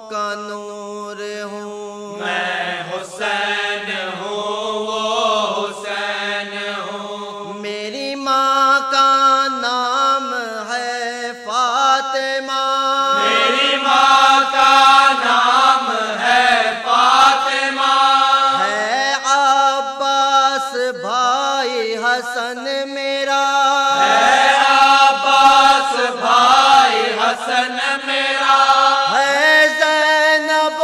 کا نور ہوں، میں حسین ہوں وہ حسین ہوں، میری ماں کا نام ہے فاطمہ، میری ماں کا نام ہے فاطمہ، ہے عباس بھائی حسن میرا، ہے عباس بھائی حسن میرا، ہے زینب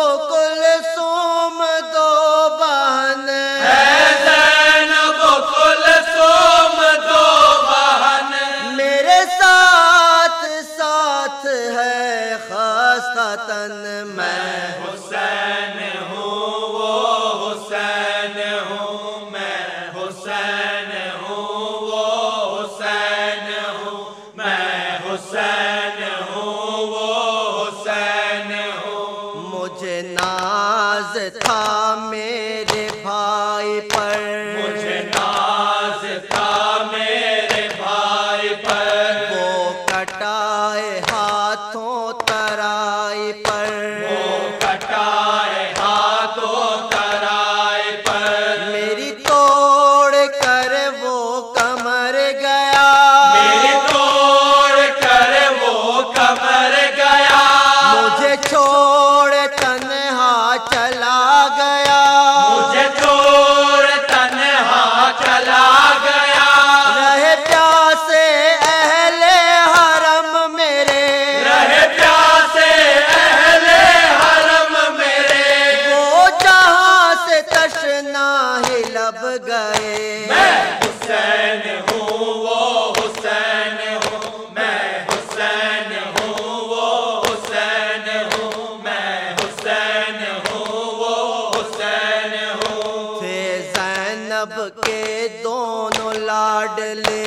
کلثوم دو بہن، ہے زینب کلثوم دو بہن، میرے ساتھ ساتھ ہے خاصتاً میں حسین ہوں وہ حسین ہوں، میں حسین ہوں وہ حسین ہوں، میں حسین ہوں وہ حسین ہوں، مجھے ناز تھا میرے بھائی پر، مجھے ناز تھا میرے بھائی پر، وہ کٹائے ہاتھوں ترائی پر، وہ کٹائے ہاتھوں ترائی پر، میری توڑ کر وہ کمر گیا، میری توڑ کر وہ کمر گیا، مجھے چھوڑ تنہا چلا گیا، مجھے چھوڑ تنہا چلا گیا، رہے پیاسے اہل حرم میرے، رہے پیاسے اہل حرم میرے، وہ جہاں سے تشنا ہی لب گئے، میں حسین ہوں وہ حسین ہوں، میں حسین ہوں وہ حسین ہوں، میں حسین ہوں وہ حسین ہوں، تھے زینب کے دونوں لاڈلے،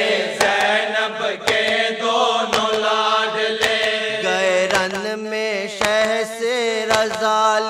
زینب کے دونوں لاڈلے، گئے رن میں شہ سے رضا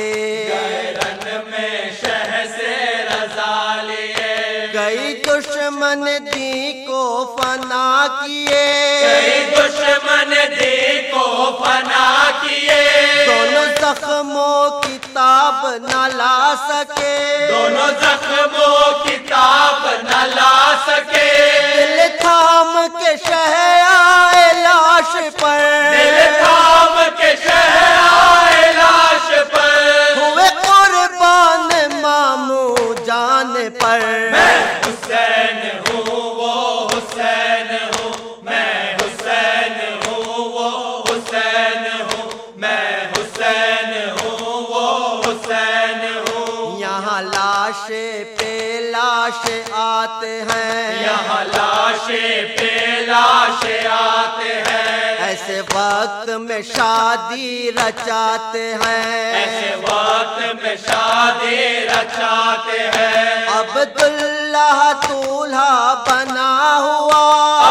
لیے، رن میں شہ سے رضا لیے، گئی دشمن دی کو فنا کیے، کئی دشمن دی کو فنا کیے، دونوں زخموں کی تاب نہ لا سکے، دونوں زخموں کتاب نہ لا سکے، دل تھام کے شہ آئے لاش پر، دل تھام کے شہ آئے لاش پر، ہوئے قربان ماموں جان پر، میں حسین ہوں وہ حسین ہوں، میں حسین ہوں وہ حسین ہوں، میں حسین ہوں وہ حسین ہوں، یہاں لاش پہ لاش آتے ہیں، یہاں لاشیں پہ لاشیں آتے ہیں، ایسے وقت میں شادی رچاتے ہیں، ایسے وقت میں شادی رچاتے ہیں، عبداللہ دولہا بنا ہوا،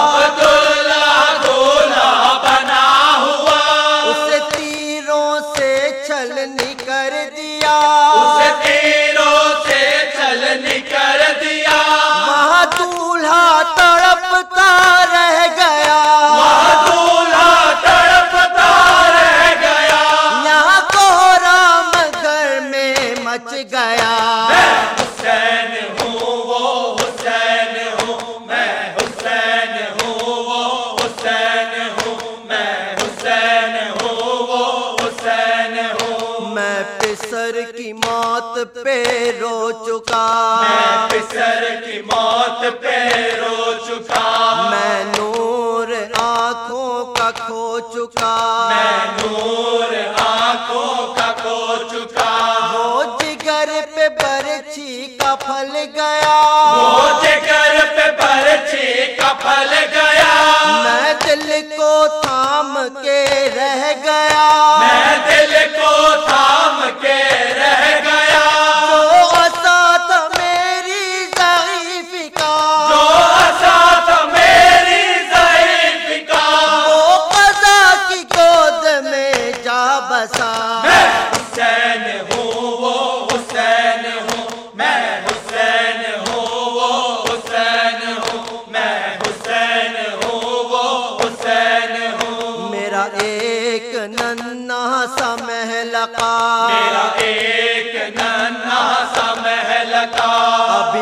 عبداللہ دولہا بنا ہوا، اسے تیروں سے چھلنی کر دیا، اسے تیروں سے چھلنی کر دیا، وہاں دولہا تڑپتا رہ گیا، وہاں دولہا تڑپتا رہ گیا، یہاں کوہرام گھر میں مچ گیا، میں حسین ہوں وہ حسین ہوں، میں حسین ہوں وہ حسین ہوں، میں حسین ہوں وہ حسین ہوں، میں پسر کی موت پہ رو چکا، میں پسر کی موت پہ رو چکا، میں نور آنکھوں کا کھو چکا، میں نور آنکھوں کا کھو چکا، وہ جگر پہ برچھی کا پھل گیا، وہ جگر پہ برچھی کا پھل گیا، میں دل کو تھام کے رہ گیا، میں دل کو تھام کے رہ گیا، جو عصا تھا میری ضعیف کا، جو عصا تھا میری ضعیف کا، وہ قضا کی گود میں جا بسا، میں حسین ہوں وہ حسین ہوں، میں حسین ہوں وہ حسین ہوں، میں حسین ہوں وہ حسین ہوں، میرا ایک ننھا سا محل کا، میرا ایک ننھا سا محل کا، ابھی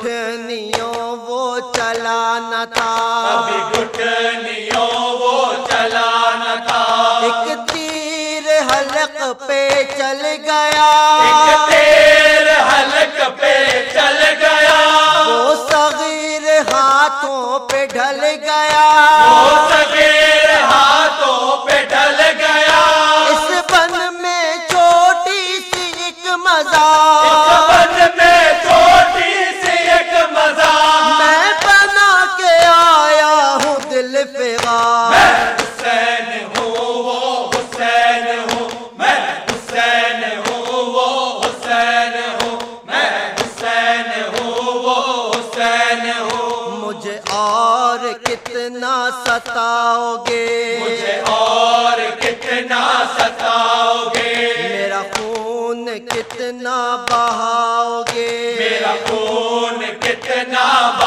گٹھنیوں وہ چلا نہ تھا، ابھی گھٹنیوں وہ چلا نہ تھا، ایک تیر حلق پہ چل گیا، ایک تیر حلق پہ چل گیا، وہ صغیر ہاتھوں پہ ڈھل گیا، وہ صغیر ہاتھوں پہ ڈل گیا، اس بن میں چھوٹی سی ایک مزار، اس بن میں چھوٹی سی ایک مزار، میں بنا کے آیا ہوں دل فغار، میں حسین ہوں وہ حسین ہوں، میں حسین ہوں وہ حسین ہوں، میں حسین ہوں وہ حسین ہوں، مجھے اور کتنا ستاؤ گے، مجھے اور کتنا ستاؤ گے، میرا خون کتنا بہاؤ گے، میرا خون کتنا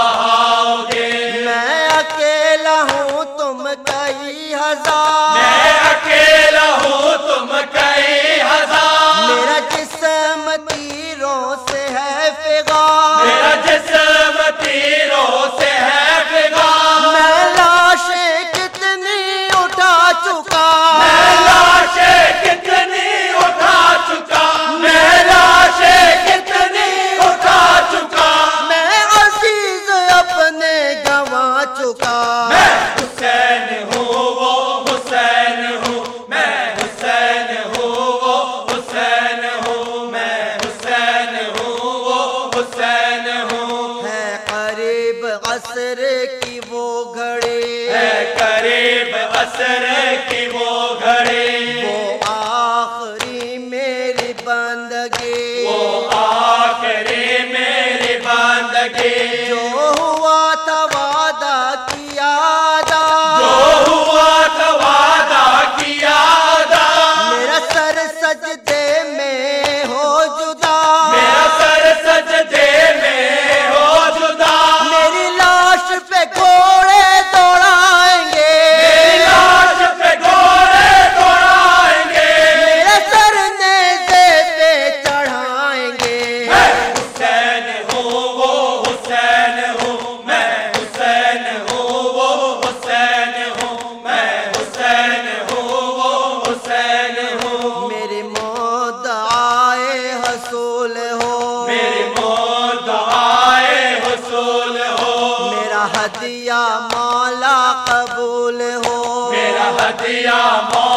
بہاؤ گے، میں اکیلا ہوں تم کئی ہزار، میں اکیلا ہوں تم کئی ہزار، میرا جسم تیروں سے ہے فغار، میرا جسم تیروں سے ہے فغار، میں لاشیں کتنی اٹھا چکا، میں لاشیں کتنی اٹھا چکا، میں لاشیں کتنی اٹھا چکا، میں عزیز اپنے گنوا چکا، میں حسین ہوں وہ حسین ہوں، میں حسین ہوں وہ حسین ہوں، میں حسین ہوں وہ حسین ہوں، ہے قریب عصر کی وہ گھڑی، ہے قریب عصر کی وہ گھڑی، وہ آخری میری بندگی، وہ آخری میری بندگی، جو ہوا تھا وعدہ کیا تھا، جو ہوا تھا وعدہ کیا تھا، میرا سر سجدے میں ہو جدا، میرا سر سجدے میں ہو جدا، میری لاش پہ گھوڑے دوڑائیں گے، میری لاش پہ گھوڑے دوڑائیں گے، میرا سر نیزے پہ چڑھائیں گے، میں حسین ہوں وہ حسین ہوں، میں حسین ہوں وہ حسین ہوں، میں حسین ہوں وہ حسین ہوں، میری موت آئے حصول ہو، میری موت آئے حصول ہو، میرا ہدیہ مولا قبول ہو، میرا ہدیہ